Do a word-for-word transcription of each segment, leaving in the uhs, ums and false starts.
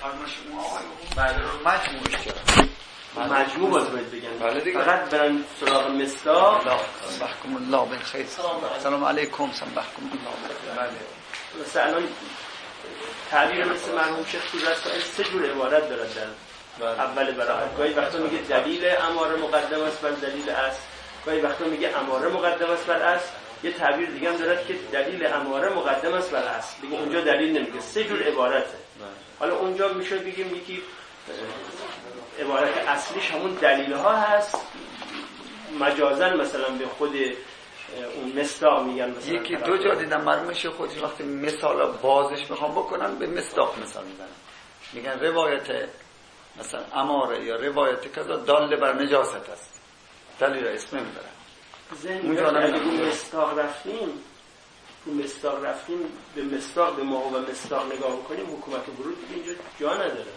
فرمایش اون آقای بله رو مجموعش کرد. مجموع باز باید بگن. بله دیگه. فقط برن سراغ مصداق. سبحکم الله بالخیر. سلام علیکم سبحکم الله. بله. مثلا تعبیر مثل مرحوم شیخ تو رسائل سه جور عبارت داره در بله. اول براءت. گاهی وقتا میگه دلیل اماره مقدم است بر دلیل اصل، گاهی وقتا میگه اماره مقدم است بر اصل. یه تعبیر دیگه هم داره که دلیل اماره مقدم است بر اصل. دیگه اونجا دلیل نمیگه، سه جور عبارته. حالا اونجا میشه بگیم یکی عبارت اصلیش همون دلیل ها هست، مجازن مثلا به خود اون مصداق میگن. مثلا یکی دو جا دیدم مرموش خودش وقتی مثال بازش میخوام بکنن به مصداق مثال میزنن، میگن روایت مثلا اماره یا روایت کذا دال بر نجاست است، دلیل اسم نمیبرن. اونجا اگه رو مصداق رفتیم رو مصداق رفتیم به مصداق به ما و مصداق نگاه کنیم حکومت ورود دیگه اینجا جا نداره.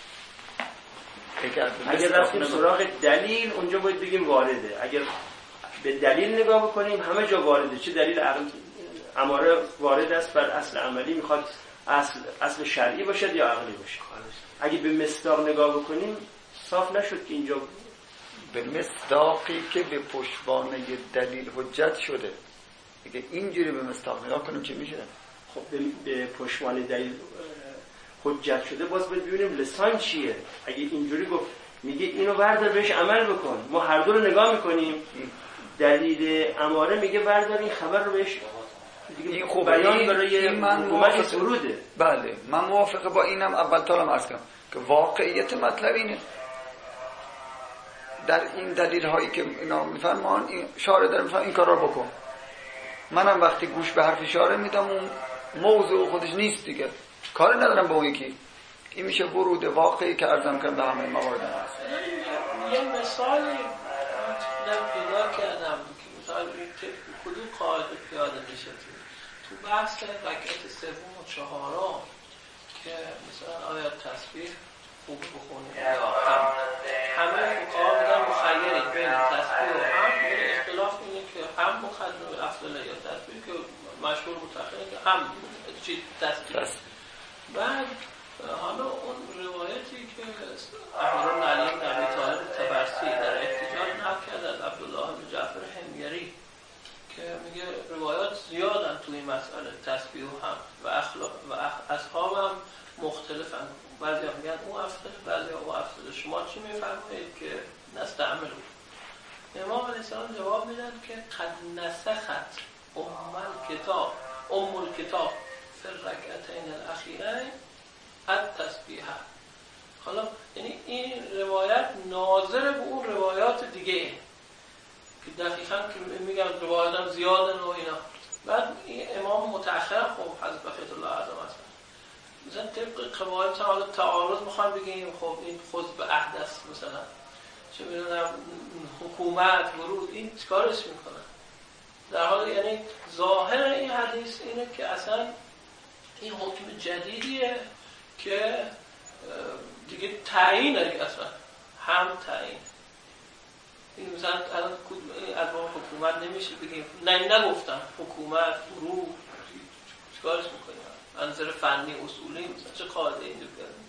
اگر رفتیم سراغ دلیل اونجا باید بگیم وارده. اگر به دلیل نگاه بکنیم همه جا وارده. چه دلیل عقل اماره وارد است بر اصل عملی، میخواد اصل اصل شرعی باشد یا عقلی باشه. اگه به مصداق نگاه بکنیم صاف نشد که اینجا به مصداقی که به پشتوانه دلیل حجت شده. اگه اینجوری به مصداق نگاه کنیم چه میشه؟ خب به پشتوانه دلیل حجت شده باز باید ببینیم لسان چیه. اگه اینجوری گفت میگه اینو بردار بهش عمل بکن، ما هر دو رو نگاه میکنیم. دلیل اماره میگه بردار این خبر رو بهش این خوبه، بیان برای حکومت سروده. بله من موافقه با اینم. اول تا عرض کنم که واقعیت مطلب اینه در این دلیل هایی که اینا میفرمان این شارع داره میفرمان این کار رو بکن، منم وقتی گوش به حرف شارع میدم اون موضوع خودش نیست دیگه، کار ندارم به اون یکی. این میشه ورود واقعی که عرضم کردم به همه موارد هست. یه مثالی من پیدا کردم که مثال کدوم قاعده پیاده میشه تو بحث رکعت سوم و چهارم که مثلا آیا تسبیح خوب بخونیم یا هم همه فقها میگن مخیرید بین تسبیح و هم، ولی اختلاف اینه که هم مقدم افضل یا تسبیح که مشهور متأخرین که هم چی تسبیح. بعد حالا اون روایتی که احمد علی بن ابی طالب طبرسی در احتجاج نقل کرد از عبدالله بن جعفر حميري که میگه روایات زیادن توی این مسئله تسبیح و هم و اخلاق و اصحاب هم مختلفن. بعضی هم میگن او افضل، بعضی هم او افضل. شما چی میفرمایید که نستعمل؟ امام علیه السلام جواب میدن که قد نسخت ام الکتاب ام الکتاب فی الرکعتین الاخیرین التسبیح. حالا یعنی این روایت ناظر به اون روایات دیگه که دقیقاً که میگم روایات هم زیادن و اینا. بعد این امام متأخر خب حضرت بقیت الله اعظم هستن مثلا طبق قواعد حالا تعارض میخوان بگیم خب این خود به عهد است مثلا چه میدونم حکومت ورود این چیکارش میکنن. در حال یعنی ظاهر این حدیث اینه که اصلا این حکم جدیدیه که دیگه تعیین داره، اصلا هم تعیین. این مثلا الان از حکومت نمیشه بگیم نه نگفتم حکومت رو چیکارش میکنیم از نظر فنی اصولی مثلا چه قاعده اینجا کردیم؟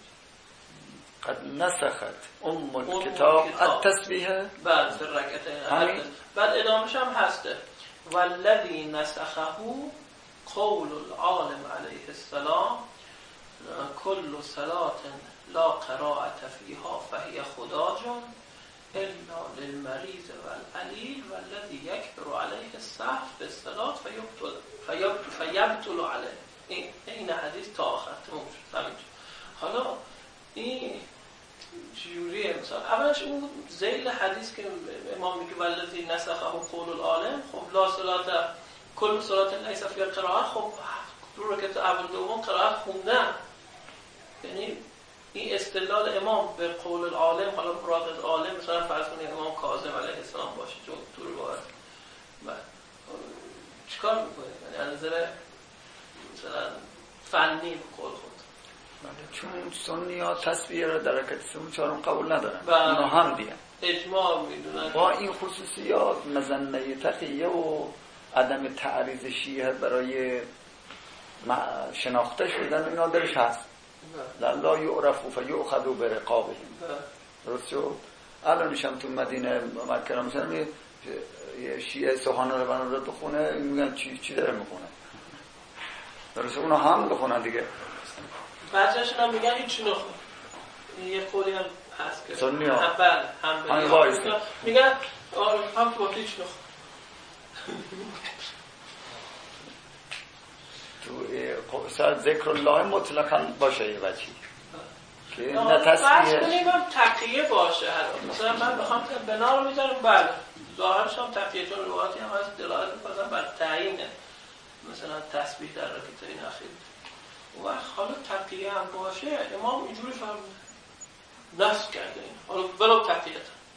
قد نسخت ام الکتاب التسبیح بعد سر رکعتین. بعد ادامهش هم هسته والذی نسخه قول العالم علیه السلام کل صلاة لا قراءة فيها فهي خداج الا للمریض والعلیل والذی یکبر علیه السهو في الصلاة فیبطل علیه. این این حدیث تا آخر تموم شد. حالا این جوریه مثلا اولش اون ذیل حدیث که امام میگه والذی نسخه قول العالم، خب لا صلاة کل صلاة لیس فیها قراءة، خب دو رکعت اول دوم قرائت خوندن. یعنی این استدلال امام به قول العالم، حالا مراد از عالم مثلا فرض کنید امام کاظم علیه السلام باشه چون تو روایت بعد چیکار میکنه؟ یعنی از نظر مثلا فنی به قول خود چون سنی ها تسبیح را در رکعت سوم چهارم قبول ندارن، اونا هم دیگه اجماع میدونن با این خصوصیات مظنه تقیه و عدم تعریض شیعه برای شناخته شدن اینا درش هست. لا یعرفوا فیؤخذوا برقابهم. درست شد؟ الانش هم تو مدینه مکه مثلا یه شیعه سبحان الله بنا رو بخونه میگن چی چی داره میخونه. درست اونا هم بخونن دیگه. بعضیشون هم میگن هیچ نخون. یه قولی هم هست که سنی ها اول هم میگن هم تو هیچ نخون. تو سر ذکر الله مطلقاً باشه یه وجهی که نه تصویه کنیم تقیه باشه. مثلا من بخوام بنا رو میذارم بله ظاهرش هم تقیه، چون روایاتی هم از دلالت می‌کنن بر تعیینه مثلا تسبیح در رکعتین اخیر و حالا تقیه هم باشه امام اینجوری فرمود نصب کرده این حالا ولو تقیه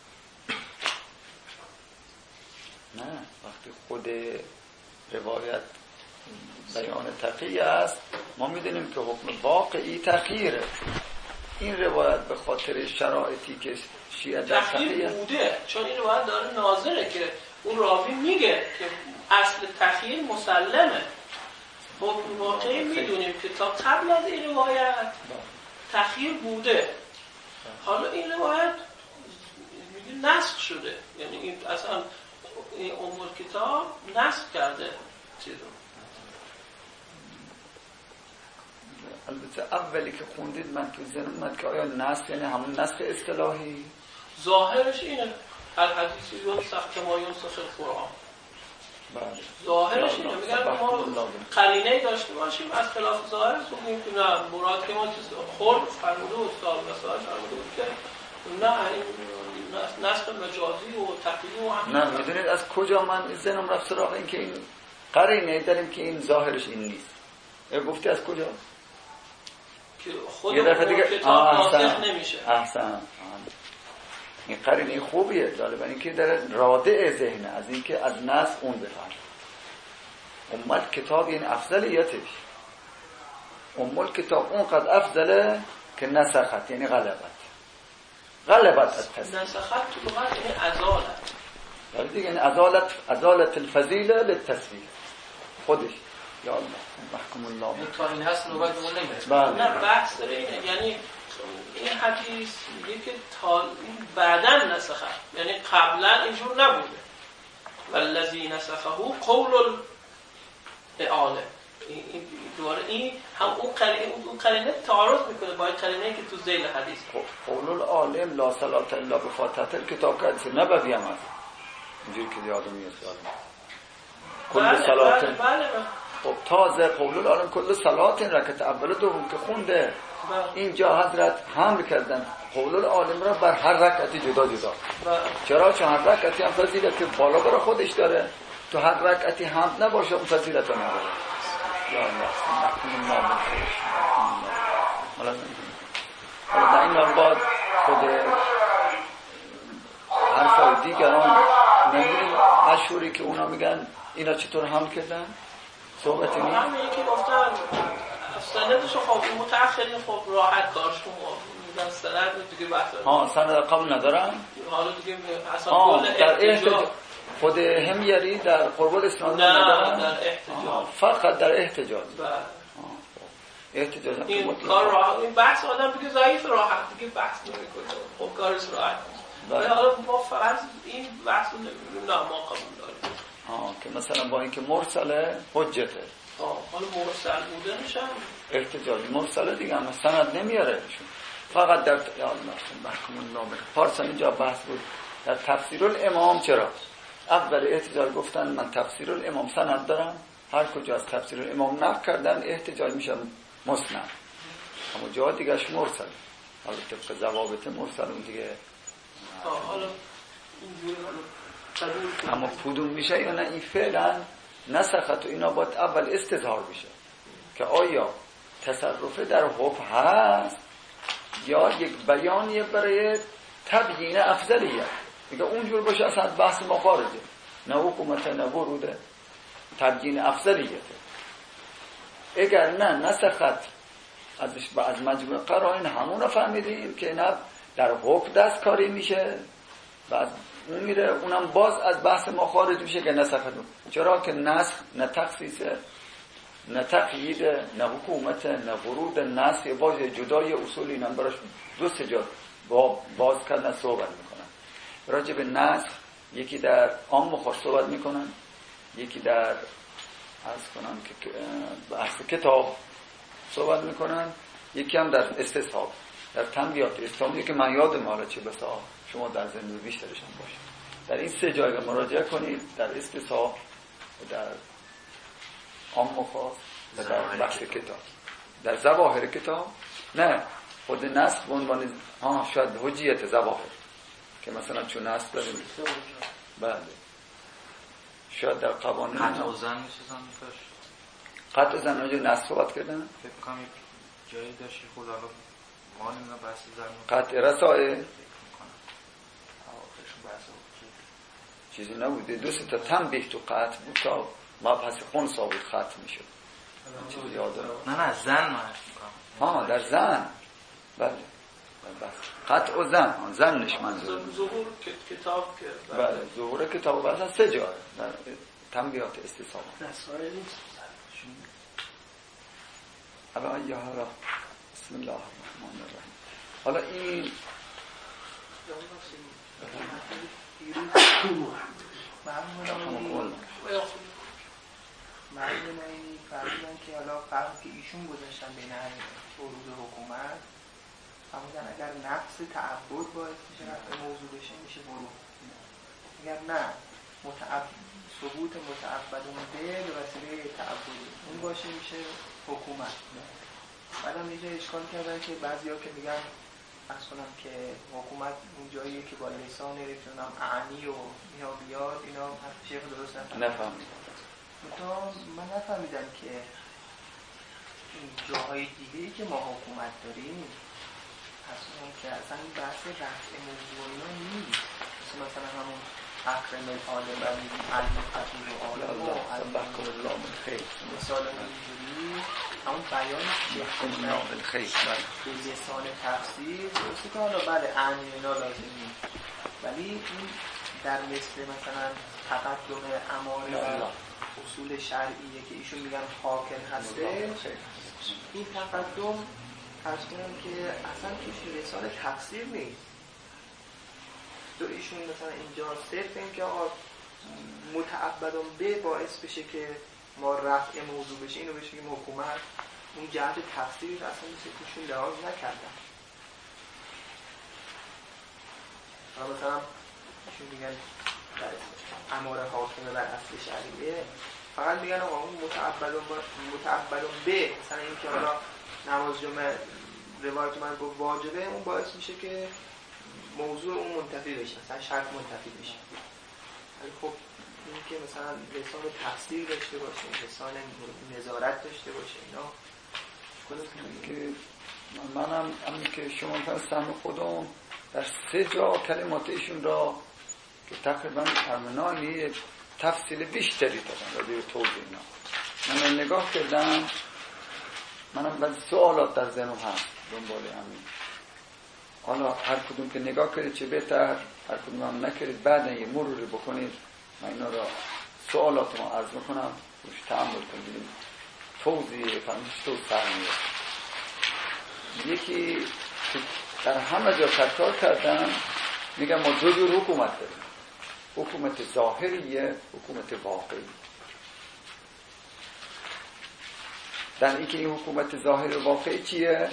نه وقتی خود روایت بیان تقیه است ما میدونیم که حکم واقعی تغییره. این روایت به خاطر شرایطی که شیعه در تغییر بوده، چون این روایت داره ناظره که اون راوی میگه که اصل تغییر مسلمه. حکم واقعی میدونیم که تا قبل از این روایت تغییر بوده. حالا این روایت میگه نسخ شده، یعنی این اصلا این ام کتاب نسخ کرده چیزو. البته اولی که خوندید من تو ذهنم اومد که آیا نسخ یعنی همون نسخ اصطلاحی؟ ظاهرش اینه الحدیث ینسخ کما ینسخ القرآن. بله ظاهرش اینه میگن ما قرینه‌ای داشته باشیم از خلاف ظاهر بگیم که نه مراد که ما چیز خرد فرموده استاد مثلا فرموده بود که نه این نسخ مجازی و تقییم و همین. نه میدونید از کجا من ذهنم رفت سراغ این که این قرینه داریم که این ظاهرش این نیست. گفتی از کجا؟ خود اون کتاب ناسخ نمیشه. احسن. این قرینه خوبیه غالبا اینکه داره رادع ذهن از اینکه از نسخ اون بفهم. امال کتاب این افضلیتش. امال کتاب اونقدر افضله که نسخت یعنی غلبت. غلبت از تصدیق. نسخت تو لغت یعنی ازالت. ولی دیگه این ازالت ازالت الفضیله للتصویر. خودش یا الله محکم الله تا این هست نوبت اون نمیرسه. نه بحث داره اینه، یعنی این حدیث میگه که تا این بعداً نسخه، یعنی قبلا اینجور نبوده. والذی نسخه قول الاعاله. این دوباره این هم اون قرینه اون قرینه تعارض میکنه با این قرینه‌ای که تو ذیل حدیث قول العالم لا صلاه الا بفاتحه الکتاب که حدیث نبوی هم هست اینجوری که یادم میاد. کل صلات بله خب تازه قول العالم کل صلات رکعت اول دوم که خونده اینجا حضرت حمل کردن قول العالم را بر هر رکعتی جدا جدا. چرا؟ چون هر رکعتی هم فضیلت بالا برای خودش داره، تو هر رکعتی حمد نباشه اون فضیلت نداره. یا الله محکم الله بخشش. حالا در این حال خود حرفای دیگران نمیدونیم مشهوری که اونا میگن اینا چطور حمل کردن؟ صحبتی نیست؟ همه یکی گفتن سندشو خب این متأخرین خب راحت کارشون میگن سند دیگه بحث ها سند قبول ندارن؟ حالا دیگه اصلا کل احتجاج خود همیری در قربال اسناد ندارن؟ در احتجاج فقط در احتجاج. بله احتجاج این کار راحت، این بحث آدم دیگه ضعیف راحت دیگه بحث نمیکنه، خب کارش راحت ولی حالا ما فرض این بحث رو نمیگیم نه ما قبول داریم ها که مثلا با اینکه مرسله حجته. ها حالا مرسل بودنش هم احتجاج مرسله دیگه هم سند نمیاره ایشون فقط در یا الله محکم الله بخیر. پارسا اینجا بحث بود در تفسیر الامام چرا اول احتجاج گفتن من تفسیر الامام سند دارم، هر کجا از تفسیر الامام نقل کردن احتجاج میشه مسند، اما جا دیگهش مرسل. حالا طبق ضوابط مرسل اون دیگه حالا اینجوری حالا اما کدوم میشه یا نه این فعلا نسخت و اینا باید اول استظهار بشه که آیا تصرفه در حکم هست یا یک بیانیه برای تبیین افضلیت. میگه اونجور باشه اصلا بحث ما خارجه، نه حکومت نه وروده، تبیین افضلیته. اگر نه نسخت ازش با از مجموع قرائن همون رو فهمیدیم که نه در حکم دستکاری میشه و از اون میره اونم باز از بحث ما خارج میشه که نسخت. چرا که نسخ نه تخصیصه نه تقیید، نه حکومت، نه ورود، نه یه باز جدای اصول اینا براش دو سه جا با باز کردن صحبت میکنن. راجع به نسخ یکی در عام خاص صحبت میکنن، یکی در عرض کنم که بحث کتاب صحبت میکنن، یکی هم در استصحاب، در تنبیهات اسلامی که من یادم حالا چه بسا شما در ذهن بیشترش هم باشه. در این سه جای مراجعه کنید، در استصحاب، در عام و خاص و در بحث کتاب. در ظواهر کتاب نه، خود نص به عنوان ها شاید حجیت ظواهر که مثلا چون نص داریم بله شاید در قوانین قطع و زن میشن میشه قطع و زن راجع نص صحبت کردن فکر کنم جایی داشتی خود حالا ما نمیدونم بحث زن قطع رسائل آخرشون بحث چیزی نبوده، دو سه تا تنبیه تو قطع بود تا مبحث خنثی بود ختم میشد. چیزی یادم نه نه زن ما ها در زن بله بس قطع و زن زنش منظور ظهور کتاب که بله ظهور کتاب مثلا سه جا در تنبیهات استصحاب رسائل نیست. حالا یا حالا بسم الله الرحمن الرحیم. حالا این معلوم اینی فرمودن که حالا فرقی که ایشون گذاشتن بین عروض حکومت فرمودن اگر نقص تعبد باعث میشه رفع موضوع بشه میشه ورود، اگر نه متعب ثبوت متعبدون به به وسیله تعبد اون باشه میشه حکومت. بعدم اینجا اشکال کردن که بعضیا که میگن اصلا که حکومت اون جاییه که با لسان نمیتونم اعنی و اینا بیاد، اینا شیخ درست نفهمید. من نفهمیدم که این جاهای دیگه‌ای که ما حکومت داریم اصلا که اصلا این بحث رفع موضوع اینا نیست، مثلا همون اکرم العالم و علم خطیر و عالم و علم مثال اینجوری همون بیان به لسان تفسیر درسته که حالا بله اعنی اینا لازم نیست، ولی این در مثل مثلا تقدم اماره اصول شرعیه که ایشون میگن حاکم هسته، این تقدم از کنم که اصلا توش رسال تفسیر نیست. تو ایشون مثلا اینجا صرف این که آقا متعبدان به باعث بشه که ما رفع موضوع بشه اینو بشه که حکومت اون جهت تفسیری اصلا میشه توشون لحاظ نکردن. مثلا ایشون میگن اماره حاکمه بر اصل شرعیه، فقط میگن آقا اون متعبدون متعبدون به مثلا این که حالا نماز جمعه روایت من گفت واجبه، اون باعث میشه که موضوع اون منتفی بشه، مثلا شرط منتفی بشه. ولی خب این که مثلا لسان تفسیر داشته باشه، لسان نظارت داشته باشه، اینا که منم همین که شما فهمستم خودم در سه جا کلمات ایشون را که تقریبا ارمنانی تفصیل بیشتری دادن راجع به توضیح اینا. من نگاه کردم، منم بعضی سوالات در ذهنم هست دنبال همین. حالا هر کدوم که نگاه کنید چه بهتر، هر کدوم هم نکردید بعد یه مروری بکنید. من اینا را سوالات ما عرض میکنم روش تأمل کنید توضیح فهمید تو سرمیه. یکی که در همه جا تکرار کردن میگم ما دو جور حکومت داریم، حکومت ظاهریه، حکومت واقعی. در اینکه این حکومت ظاهر و واقعی چیه؟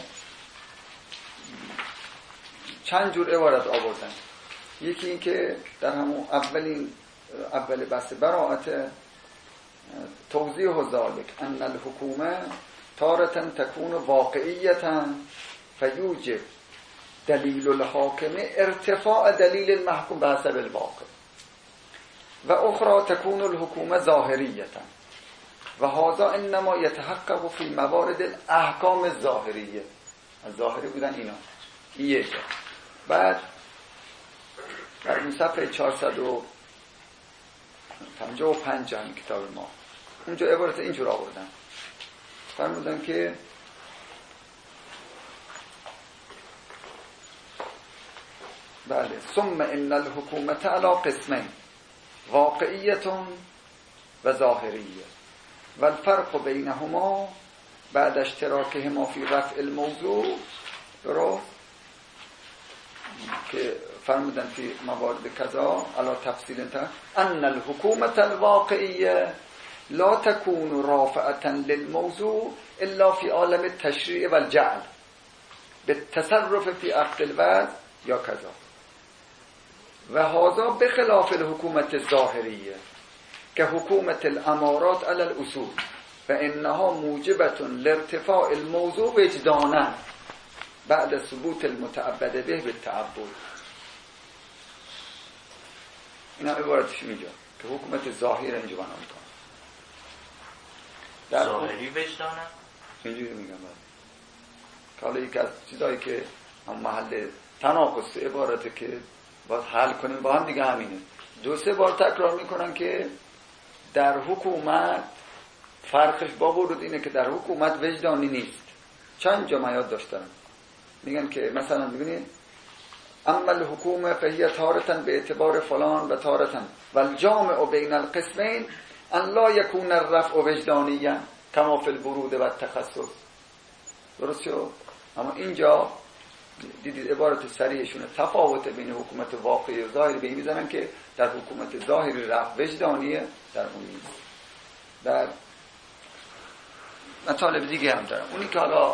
چند جور عبارت آوردن. یکی این که در همون اولین اول بحث براءت توضیح ذالک ان الحکومه تارة تكون واقعیتا فیوجب دلیل الحاکم ارتفاع دلیل المحکوم به حسب الواقع و اخرى تكون الحکومه ظاهریتا و هذا انما يتحقق في موارد الاحکام الظاهریه. الظاهری بودن اینا یه جا. بعد در اون صفحه چهارصد و پنجاه و پنج همین کتاب ما اونجا عبارت اینجور آوردن، فرمودن که بله ثم ان الحکومت علی قسمین واقعیت و ظاهریه. و الفرق بینهما بعد اشتراکهما فی رفع الموضوع، درست که فرمودن فی موارد کذا علا تفصیل انتر ان الحکومت الواقعیه لا تكون رافعة للموضوع الا في عالم التشریع والجعل بالتصرف في عقد الوضع یا کذا و هذا بخلاف الحکومت الظاهریه که حکومت الامارات علی الاصول فانها موجبة لارتفاع الموضوع وجدانا بعد ثبوت المتعبد به بالتعبد. اینا عبارتش اینجا که حکومت ظاهر اینجا بنا میکنه در ظاهری وجدانه اینجوری میگم که حالا یک از چیزایی که هم محل تناقض عبارته که باید حل کنیم با هم دیگه همینه. دو سه بار تکرار میکنن که در حکومت فرقش با ورود اینه که در حکومت وجدانی نیست. چند جا من یاد داشتم میگن که مثلا ببینید اما الحکومه فهی تارتن به اعتبار فلان و تارتن والجامع بین القسمین ان لا یکون الرفع وجدانیا کما فی الورود و التخصص. درست شد؟ اما اینجا دیدید عبارت صریحشونه تفاوت بین حکومت واقعی و ظاهری به این میزنن که در حکومت ظاهری رفع وجدانیه، در اون نیست. در مطالب دیگه هم دارم، اونی که حالا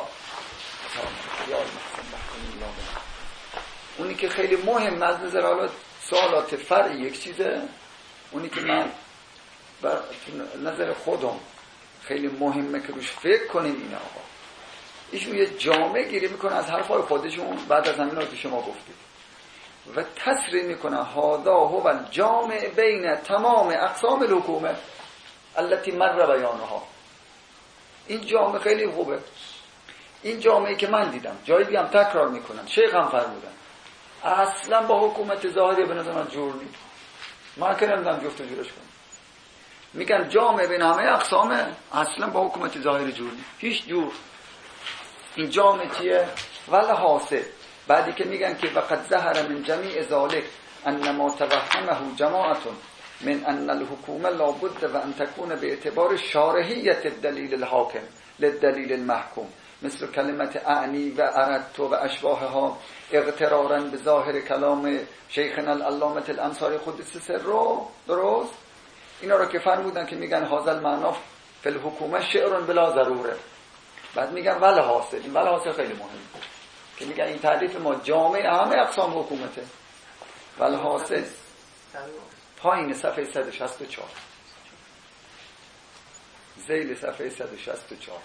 اونی که خیلی مهم از نظر حالا سوالات فرعی یک چیزه، اونی که من بر نظر خودم خیلی مهمه که روش فکر کنیم اینه آقا ایشون یه جامعه گیری میکنه از حرفای خودشون بعد از همین رو که شما گفتید و تصریح میکنه هذا هو الجامع بین تمام اقسام الحکومه التي مر بیانها. این جامعه خیلی خوبه، این جامعه که من دیدم جایی دیگه هم تکرار میکنن، شیخ هم فرمودن اصلا با حکومت ظاهری به نظر من جور نیست. من که نمیدونم جفت و جورش کنم. میگن جامعه بین همه اقسامه اصلا با حکومت ظاهری جور نیست، هیچ جور. این جامعه چیه؟ ولی حاصل بعدی که میگن که وقد ظهر من جمیع ذالک انما توهمه جماعتون من ان الحکومه لابد و ان تكون به اعتبار شارحیت الدلیل الحاکم للدلیل المحکوم مثل کلمت اعنی و اردت و اشباهها اغترارا به ظاهر کلام شیخنا العلامه الانصاری قدس سره. درست؟ اینا رو که فرمودن که میگن هذا المعنی فی الحکومه شعر بلا ضروره، بعد میگن ولی حاصل. این ولی حاصل خیلی مهمه که میگن این تعریف ما جامعه همه اقسام حکومته. ولی حاصل پایین صفحه صد و شصت و چهار ذیل صفحه صد و شصت و چهار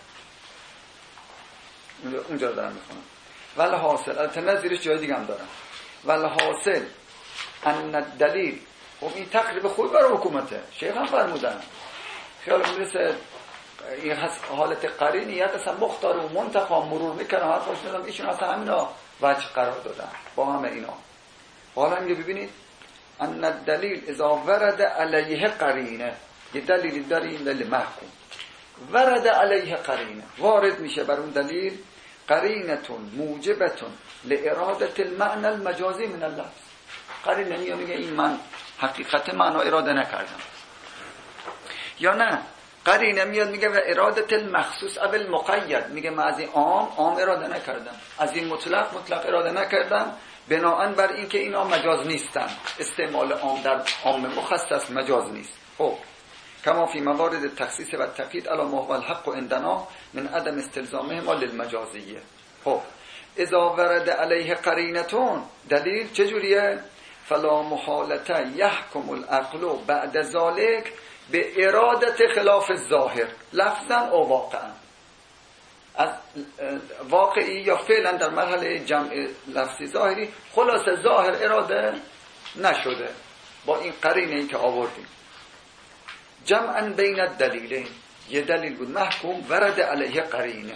اونجا رو دارم میخونم. ولی حاصل البته نظیرش جای دیگه هم دارم. ولی حاصل ان الدلیل، خب این تقریب خوب برای حکومته، شیخ هم فرمودن خیال میرسه این حالت قرینیت اصلا مختار و منتقا مرور میکنم حرف باش ندارم ایشون اصلا همینا وجه قرار دادن با همه اینا. حالا میگه ببینید ان الدلیل اذا ورد علیه قرینه، یه دلیلی داره این دلیل محکوم ورد علیه قرینه، وارد میشه بر اون دلیل قرینتون موجبتون لارادت المعنى المجازی من اللفظ. قرینه میگه میگه این من حقیقت معنا اراده نکردم، یا نه قرینه میاد میگه ارادت المخصوص او المقید، میگه من از این عام عام اراده نکردم، از این مطلق مطلق اراده نکردم، بناهن بر این که اینا مجاز نیستن. استعمال عام در عام مخصص مجاز نیست. خب کما فی موارد تخصیص و تقیید علی ما هو الحق عندنا من عدم استلزامه ما للمجازیه. خب اذا ورد علیه قرینتون، دلیل چجوریه؟ فلا محالته یحکم العقل بعد ذالک به ارادت خلاف الظاهر لفظا او واقعا. از واقعی یا فعلا در مرحله جمع لفظی ظاهری خلاص ظاهر اراده نشده با این قرینه ای که آوردیم. جمعا بین الدلیلین، یه دلیل بود محکوم ورد علیه قرینه.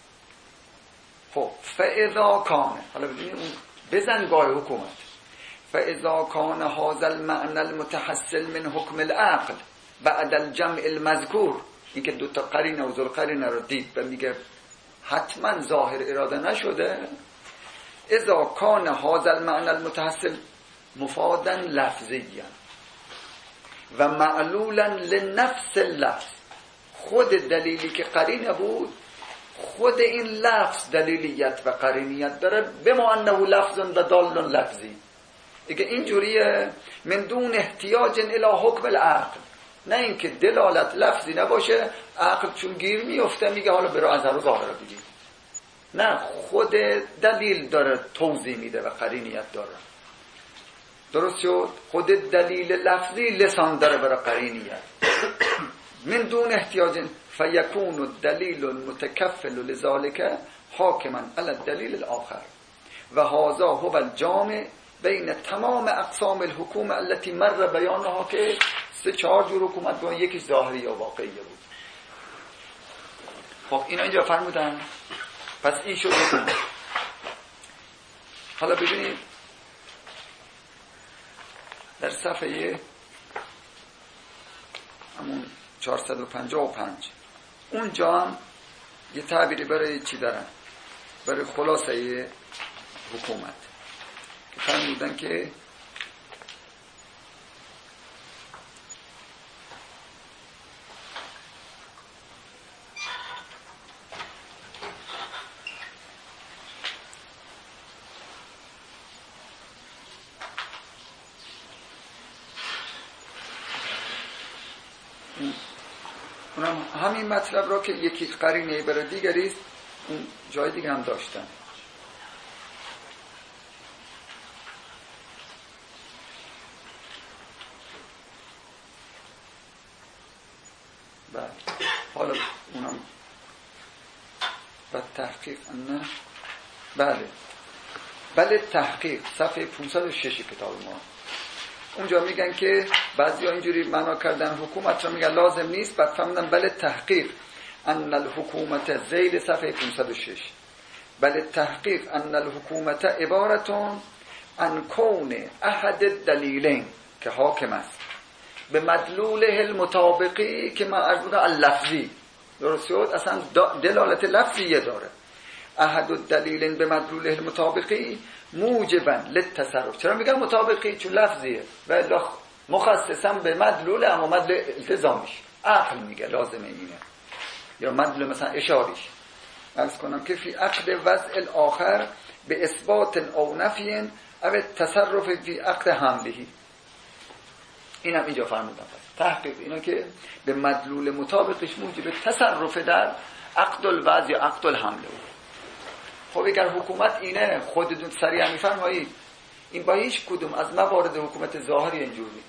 خب فاذا کان، حالا ببینید اون بزنگاه حکومت، فاذا کان هذا المعنى المتحصل من حکم العقل بعد الجمع المذکور، این که دوتا قرینه و ذل قرینه رو دید و میگه حتما ظاهر اراده نشده. اذا کان هذا المعنى المتحصل مفادا لفظیا و معلولا لنفس اللفظ خود دلیلی که قرینه بود، خود این لفظ دلیلیت و قرینیت داره، بما انه لفظ و دال لفظی. دیگه اینجوریه من دون احتیاج الی حکم العقل، نه اینکه دلالت لفظی نباشه، عقل چون گیر میفته میگه حالا برو از رو ظاهر بگیر. نه، خود دلیل داره توضیح میده و قرینیت داره. درست شد؟ خود دلیل لفظی لسان داره برای قرینیت. من دون احتیاج فیکون الدلیل المتکفل لذالک حاکما علی الدلیل الاخر و هذا هو الجامع بین تمام اقسام الحکومه التي مر بیانها، که سه چهار جور حکومت بود، یکی ظاهری یا واقعی بود. خب اینا اینجا فرمودن. پس این شد حکومت. حالا ببینید در صفحه همون چهارصد و پنجاه و پنج اونجا هم یه تعبیری برای چی دارن؟ برای خلاصه حکومت که فرمودن که اونم همین مطلب را که یکی قرینه برای دیگری است، اون جای دیگه هم داشتن. بله حالا اونم بعد تحقیق نه بله بله تحقیق صفحه پانصد و شش کتاب ما. اونجا میگن که بعضیا اینجوری معنا کردن حکومت را، میگن لازم نیست، بعد فهمیدن بله تحقیق ان الحکومت ذیل صفحه پانصد و شش بله تحقیق ان الحکومت عبارتون عن کون احد الدلیلین که حاکم است به مدلوله المطابقی که ما عرض بودم اللفظی. درست شد؟ اصلا دلالت لفظیه داره. احد الدلیلین به مدلوله المطابقی موجبا للتصرف. چرا میگن مطابقی؟ چون لفظیه و مخصصا به مدلول، اما مدلول التزامیش عقل میگه لازمه اینه، یا مدلول مثلا اشاریش. عرض کنم که فی عقد وضع الاخر به اثبات او نفی او تصرف فی عقد حملهی. اینم اینجا فرمودم. تحقیق اینا که به مدلول مطابقش موجب تصرف در عقد الوضع یا عقد الحمل. خب اگر حکومت اینه، خودتون سریع میفرمایید این با هیچ کدوم از موارد حکومت ظاهری اینجوری.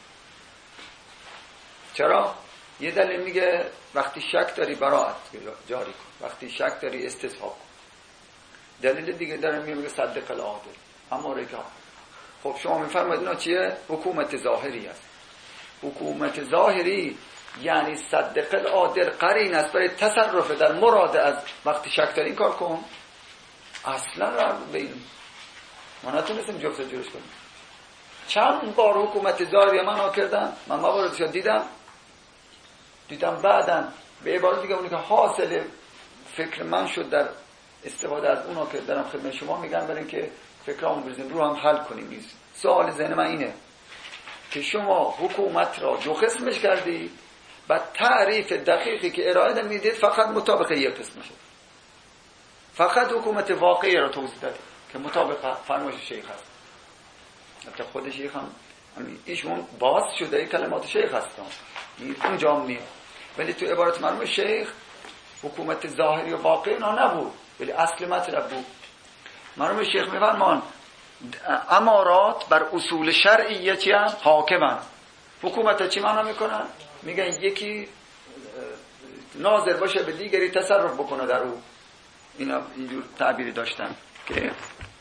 چرا؟ یه دلیل میگه وقتی شک داری براءت جاری کن، وقتی شک داری استصحاب کن. دلیل دیگه داره میگه صدق العادل. اما رجا خب شما میفرمایید اینا چیه؟ حکومت ظاهری است. حکومت ظاهری یعنی صدق العادل قرین است برای تصرف در مراد از وقتی شک داری این کار کن. اصلا را ببین ما نتونستیم جفت جورش کنیم. چند بار حکومت ظاهری من ها کردن، من مواردش دیدم دیدم بعداً به عبارت دیگه اونی که حاصل فکر من شد در استفاده از اونا که دارم خدمت شما میگم، برای اینکه فکرامون بریزیم رو هم حل کنیم. نیست سوال ذهن من اینه که شما حکومت را دو قسمش کردی، بعد تعریف دقیقی که ارائه میدید فقط مطابق یک قسم شد، فقط حکومت واقعی را توضیح دادید که مطابق فرمایش شیخ هست. حتی خود شیخ هم ایشون باز شده کلمات شیخ هستن، اون جامعه، ولی تو عبارت مرحوم شیخ حکومت ظاهری و واقعی نه نبود، ولی اصل مطلب بود. مرحوم شیخ میفرمان امارات بر اصول شرعیه چی هم حاکمن. حکومت چی معنا میکنن؟ میگن یکی ناظر باشه به دیگری تصرف بکنه در او. اینا اینجور تعبیری داشتن که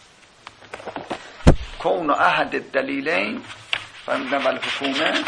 کون احد الدلیلین فرمودن والحکومه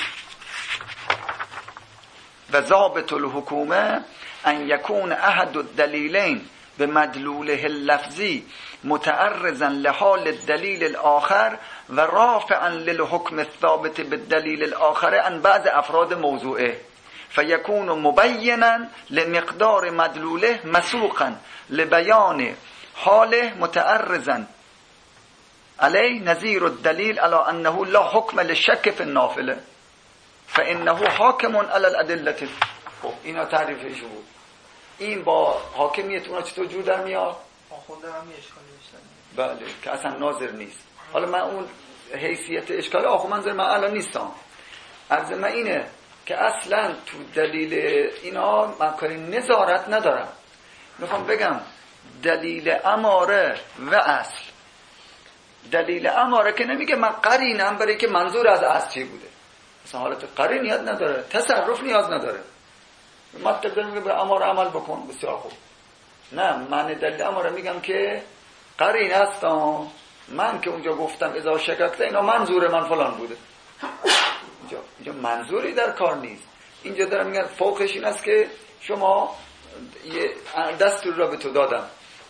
و ضابط الحکومه ان یکون احد الدلیلین به مدلوله اللفظی متعرضا لحال الدلیل الاخر و رافعا للحکم الثابت بالدلیل الاخر عن بعض افراد موضوعه فیکون مبینا لمقدار مدلوله مسوقا لبیان حاله متعرضا علیه نظیر الدلیل علی انه لا حکم للشک فی النافله فانه حاکم علی الادله خب اینا تعریفش بود. این با حاکمیت اونا چطور جور در میاد؟ آخونده هم اشکالی داشتن. بله که اصلا ناظر نیست. حالا من اون حیثیت اشکال آخو منظر من الان نیستم. عرض من اینه که اصلا تو دلیل اینا من کاری نظارت ندارم. میخوام بگم دلیل اماره و اصل. دلیل اماره که نمیگه من قرینم برای که منظور از اصل چی بوده. مثلا حالت قرین نیاز نداره، تصرف نیاز نداره. مطلب داره میگه به اماره عمل بکن، بسیار خوب. نه، من دلیل اماره میگم که قرین هستم، من که اونجا گفتم اذا شککت اینا منظور من فلان بوده. اینجا اینجا منظوری در کار نیست. اینجا دارم میگن فوقش این است که شما یه دستور را به تو دادم،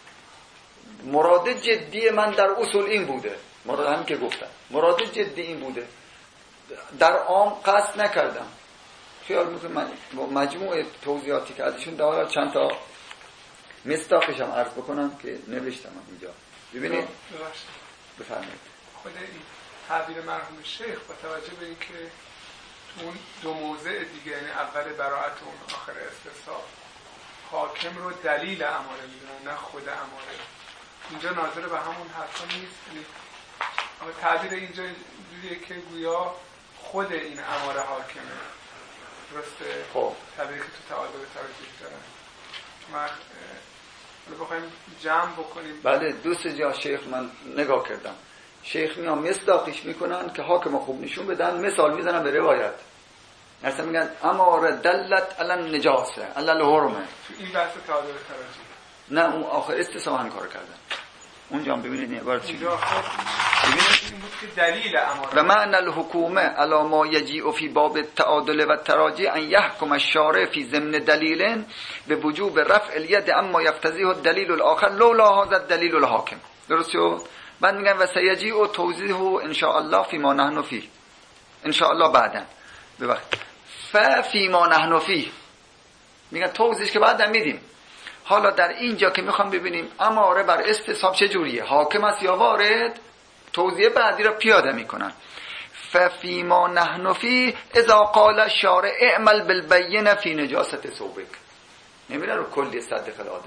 مراد جدی من در اصول این بوده، مراد هم که گفتم مراد جدی این بوده، در عام قصد نکردم. خیال میکنم من با مجموع توضیحاتی که ازشون دارم چند تا مصداقش هم عرض بکنم که نوشتم اینجا. ببینید بفرمایید. خود این تعبیر مرحوم شیخ با توجه به اینکه اون دو موضع دیگه، یعنی اول براءت و اون آخر استصحاب، حاکم رو دلیل اماره میدونن نه خود اماره، اینجا ناظر به همون حرفا نیست. یعنی اما تعبیر اینجا جوریه که گویا خود این اماره حاکمه. درسته؟ خب تعبیری که تو تعادل ترجیح دارن. ما بخوایم جمع بکنیم. بله دوست جا شیخ من نگاه کردم، شیخ میان مصداقش میکنن که حاکم خوب نشون بدن، مثال میزنن به روایت. مثلا میگن اماره دلت علی النجاسه علی الحرمه. تو این بحث تعادل ترجیح نه اون آخر استثناء کار کردن. اونجا هم ببینید عبارت چی اینجا ببینید این بود که دلیل اماره و معنی الحکومه علی ما یجیء فی باب التعادل و التراجع ان یحکم الشارع فی ضمن دلیل به وجوب رفع الید اما یفتضیح الدلیل الاخر لولا هذا الدلیل الحاکم. درست شد؟ بعد میگن و سیجیء توضیح ان شاء الله فی ما نحن فیه، ان شاء الله بعدا ببخشید ف فی ما نحن فیه میگن توضیحش که بعدا میدیم. حالا در اینجا که میخوام ببینیم اماره بر استصحاب چه جوریه، حاکم است یا وارد، توضیح بعدی را پیاده میکنن. ففی ما نحن فی اذا قال الشارع اعمل بالبینه فی نجاست ثوبک، نمیره رو کلی صدق العاده،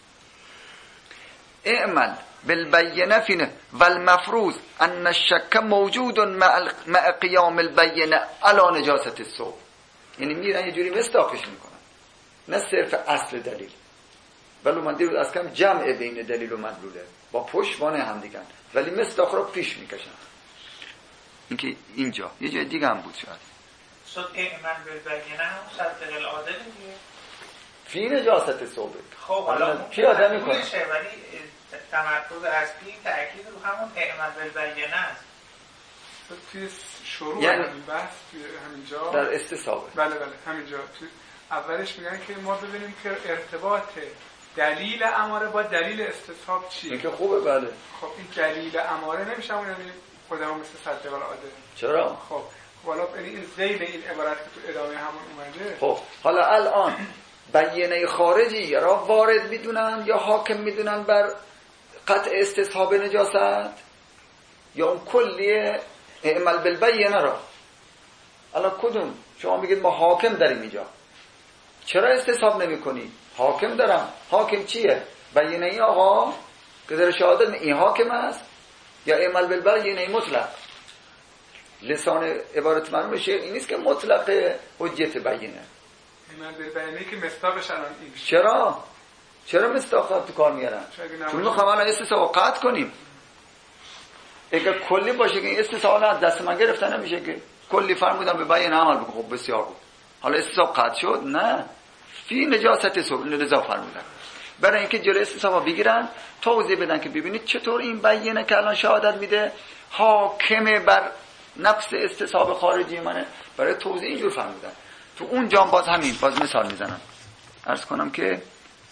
اعمل بالبینه فی والمفروض ان الشک موجود مع قیام البینه علی نجاست الثوب. یعنی میرن یه جوری مصداقش میکنن، نه صرف اصل دلیل. ولی من دیروز از کم جمع بین دلیل و مدلوله با پشتوانه هم دیگن، ولی مصداق رو پیش میکشن. اینکه اینجا یه جای دیگه هم بود شاید صد اعمل بالبینه هم صدق العاده دیگه فی نجاست ثوبک. خب حالا پیاده میکنه ولی تمرکز اصلی تأکید رو همون اعمل بالبینه است. توی شروع یعنی همین بحث توی همینجا در استصحابه. بله بله همینجا توی اولش میگن که ما ببینیم که ارتباط دلیل اماره با دلیل استصحاب چیه. این که خوبه. بله خب این دلیل اماره نمیشه همون یعنی خودمون مثل صدق العاده. چرا؟ خب حالا یعنی این ذیل این عبارت که تو ادامه همون اومده. خب حالا الان بیانه خارجی را وارد میدونن یا حاکم میدونن بر قطع استصحاب نجاست، یا اون کلیه اعمل بالبینه را؟ الان کدوم؟ شما میگید ما حاکم داریم اینجا، چرا استصحاب نمی کنی؟ حاکم دارم. حاکم چیه؟ بیانه ای آقا که در شهادت این حاکم است، یا اعمل بالبینه مطلق؟ لسان عبارت مرحوم شیخ این نیست که مطلق حجت بیانه. اعمل بالبینه که مصداقش الان این. چرا؟ چرا مصداق تو کار میارن؟ چون میخوام الان استصحاب قطع کنیم. اگه کلی باشه که این استصحاب از دست من گرفتن نمیشه که کلی فرمودم به بیان عمل بکن. خب بسیار خوب، حالا استصحاب قطع شد؟ نه، فی نجاست ثوب لذا فرمودن برای اینکه جلوی استصحاب بگیرن، توضیح بدن که ببینید چطور این بیانه که الان شهادت میده حاکم بر نفس استصحاب خارجی منه. برای توضیح اینجور فرمودن. تو اون جام باز همین باز مثال میزنن. عرض کنم که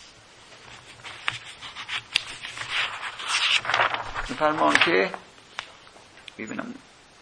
میفرمان که ببینم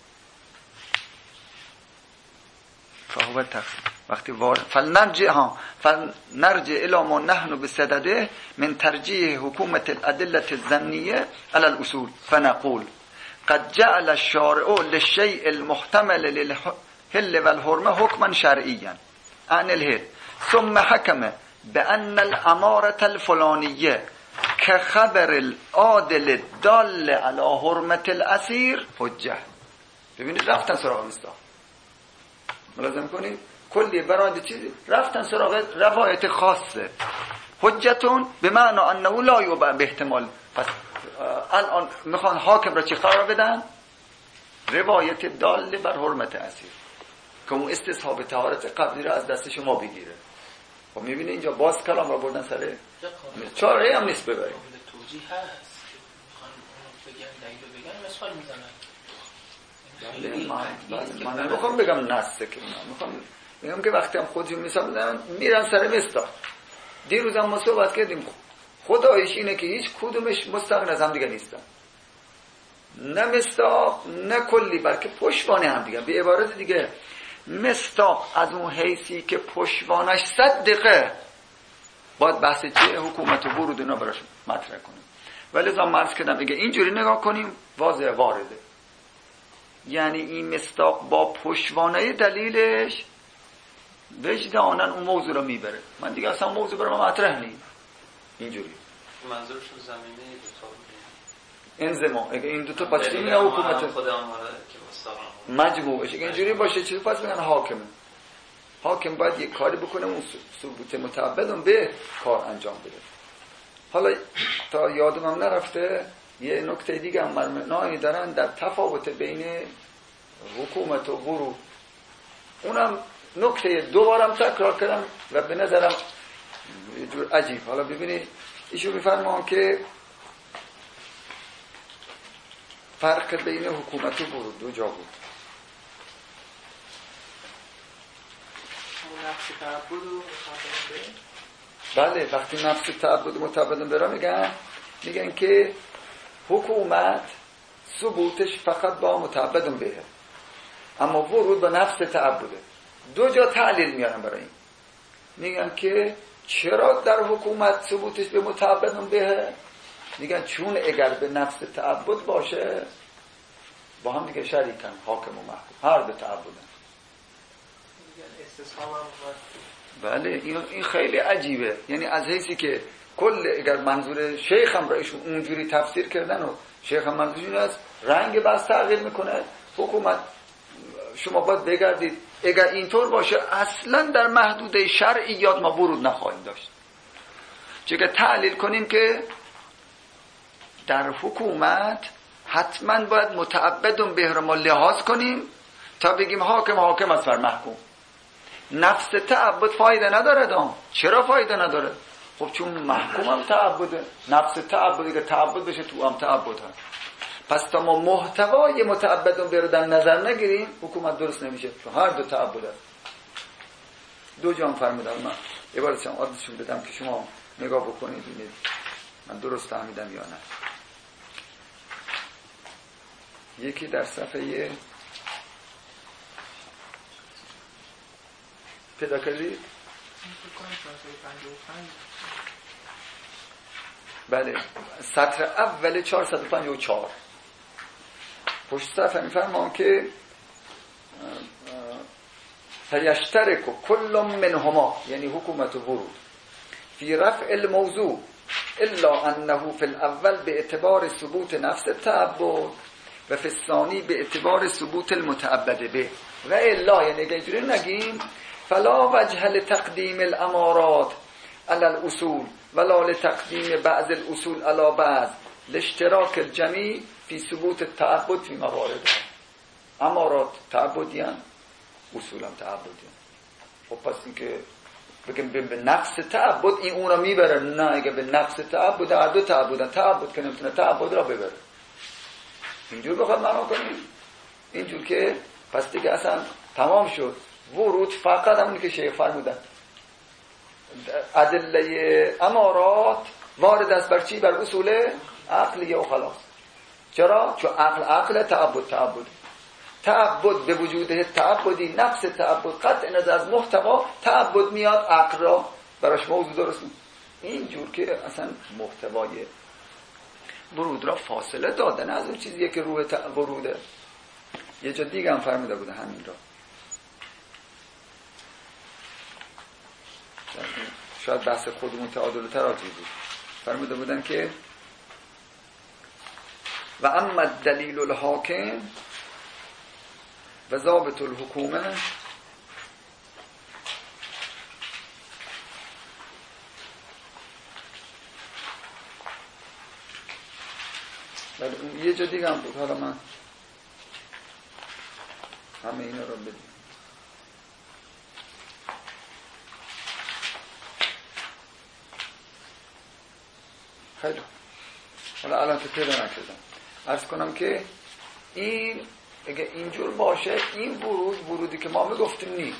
فهو تفسیر وقتی وارد فلنرجع ها فلنرجع الى ما نحن بصدده من ترجیح حکومت الادله الظنیه على الاصول فنقول قد جعل الشارع للشيء المحتمل للحل والحرمه حكما شرعيا عن الهل ثم حکم بأن الامارة الفلانیه که خبر العادل دال علی حرمت الاسیر حجه. ببینید رفتن سراغ مصداق، ملاحظه کنید کلی برای چیزی رفتن سراغ روایت خاصه. حجتون به معنی انه لا یوبع به احتمال. پس الان میخوان حاکم را چی قرار بدن؟ روایت دال بر حرمت اسیر که اون استصحاب طهارت قبلی را از دست شما بگیره. خب میبینه اینجا باز کلام را بردن سره چاره هم نیست ببریم توضیح هست میخوان بگن دلیل بگن مثال میزنن. من نمیخوام بگم نسته که میخوام بگم که وقتی هم خودشو مثال میزنن میرن سر مصداق. دیروز هم ما صحبت کردیم خدایش اینه که هیچ کدومش مستقل از هم دیگه نیستن، نه مصداق نه کلی، بلکه پشتوانه هم دیگه. به عبارت دیگه مصداق از اون حیثی که پشتوانش صد دقیقه باید بحث چیه حکومت و ورود اینا براش مطرح کنیم. ولی لذا مرز کردم دیگه اینجوری نگاه کنیم واضح وارده، یعنی این مصداق با پشتوانه دلیلش وجدانن اون موضوع رو میبره. من دیگه اصلا موضوع برام مطرح نیست. اینجوری منظورشون زمینه دو تا انزما اگه این دو تا پاچی میاد حکومت خود آماره که مجموعش اگه اینجوری باشه چیزی پس میگن حاکمه. حاکم باید یک کاری بکنه اون ثبوت متعبد به کار انجام بده. حالا تا یادم هم نرفته یه نکته دیگه هم مرمنایی دارن در تفاوت بین حکومت و ورود. اونم نکته دوبارم تکرار کردم و به نظرم یه جور عجیب. حالا ببینید ایشون میفرمان که فرق بین حکومت و ورود دو جا بود. بله وقتی نفس تعبد و متعبد برا میگن میگن که حکومت ثبوتش فقط با متعبد به، اما ورود با نفس تعبده. دو جا تعلیل میارن برای این، میگن که چرا در حکومت ثبوتش به متعبد به؟ میگن چون اگر به نفس تعبد باشه با هم دیگه شریکن، حاکم و محکوم هر دو تعبدن. بله این این خیلی عجیبه. یعنی از حیثی که کل اگر منظور شیخ هم رایشون اونجوری تفسیر کردن و شیخ هم منظورشون است رنگ بس تغییر میکنه حکومت. شما باید بگردید اگر اینطور باشه اصلا در محدوده شرعیات ما ورود نخواهیم داشت. چون تعلیل کنیم که در حکومت حتما باید متعبد به ما لحاظ کنیم تا بگیم حاکم حاکم است بر محکوم. نفس تعبد فایده نداره دام. چرا فایده نداره؟ خب چون محکوم هم تعبده. نفس تعبدی که تعبد بشه تو هم تعبد هست. پس تا ما محتوای متعبد به رو در نظر نگیریم حکومت درست نمیشه، چون هر دو تعبد هست. دو جام فرمودم. من یه بار چند عادتشون بدم که شما نگاه بکنید ببینید من درست فهمیدم یا نه. یکی در صفحه پیدا کردید؟ بله سطر اول چهارصد و پنجاه و چهار پشت صفحه میفرمان که فیشترک کل منهما یعنی حکومت و ورود فی رفع الموضوع الا انه فی الاول به اعتبار ثبوت نفس تعبد و فی الثانی به اعتبار ثبوت المتعبد به و الا یعنی اگه اینجوری نگیم فلا وجه لتقدیم الامارات علی الاصول ولا لتقدیم بعض الاصول علی بعض لاشتراک الجمیع فی ثبوت التعبد فی موارد. امارات تعبدیان اصول هم تعبدیان. خب پس این که بگم به نفس تعبد این اون را میبره، نه اگه به نفس تعبد هر دو تعبدن تعبد که نمیتونه تعبد را ببره. اینجور بخواد معنا کنیم اینجور که پس دیگه اصلا تمام شد. ورود فقط همونی که شیخ فرمودن ادله امارات وارد است بر چی؟ بر اصول عقلیه و خلاص. چرا؟ چون عقل عقل تعبد تعبد تعبد به وجوده تعبدی نفس تعبد قطع نظر از محتوا تعبد میاد عقل را براش موضوع درست میکنه. اینجور که اصلا محتوای ورود را فاصله دادن از اون چیزیه که روح وروده. یه جا دیگه هم فرموده بوده همین را شاید بحث خودمون تعادل و تراجی بود. فرموده بودن که و اما دلیل الحاکم و ضابط الحکومه ولی یه جا دیگه هم بود، حالا من همه اینا رو بدیم. خیلی حالا الان تو پیدا نکردم. عرض کنم که این اگه اینجور باشه این ورود ورودی که ما میگفتیم نی.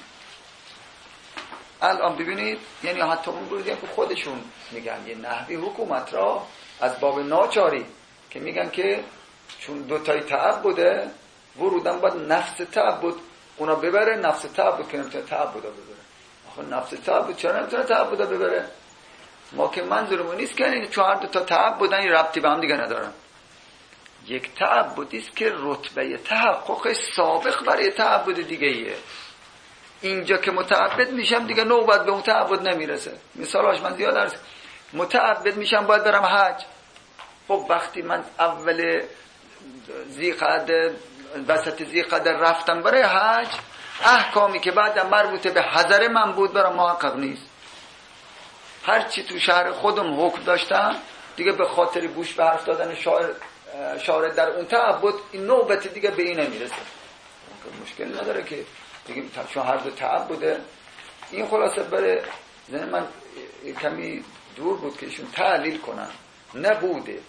الان ببینید یعنی حتی اون ورودی که خودشون میگن یه نحوی حکومت را از باب ناچاری که میگن که چون دوتای تعبده ورودن باید نفس تعبد اونا ببره، نفس تعبد که نمیتونه تعبد ببره. آخه نفس تعبد چرا نمیتونه تعبد ببره؟ ما که منظورمون نیست که این چون هر دو تا تعبدن این ربطی به هم دیگه ندارن. یک تعبدی است که رتبه تحقق سابق برای تعبد دیگه ایه. اینجا که متعبد میشم دیگه نوبت به اون تعبد نمیرسه. مثالاش من زیاد عرض متعبد میشم باید برم حج. خب وقتی من اول ذی‌قعده وسط ذی‌قعده رفتم برای حج، احکامی که بعد مربوط به حضر من بود برام محقق نیست. هر چی تو شهر خودم حکم داشتم دیگه به خاطر گوش به حرف دادن شاعر شاعر در اون تعبد این نوبت دیگه به این نمیرسه. مشکل نداره که دیگه چون هر دو تعبده این خلاصه بره زن من کمی دور بود که ایشون تعلیل کنن نبوده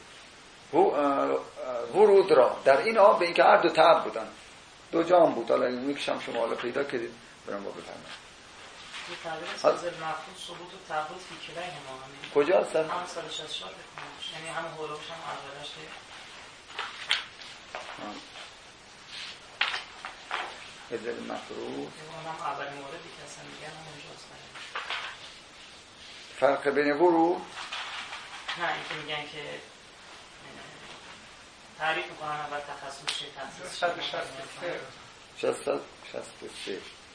ورود را در این آب به این که هر دو تعبدن دو جام بود. حالا میکشم شما حالا پیدا کردید برام با بفرمایید. این تعبیر سازل محفوظ ثبوت و تعبد فی کلای همه کجا هستن؟ هم سال شصت و چهار بکنمش یعنی همه هولوش هم اولش که ازل مفروض هم اولین موردی که اصلا میگن هم اونجاست. فرق بین ورود نه این که میگن که تعریف میکنن اول تخصص شه تخصیص صد و شصت و سه شصت شصت و سه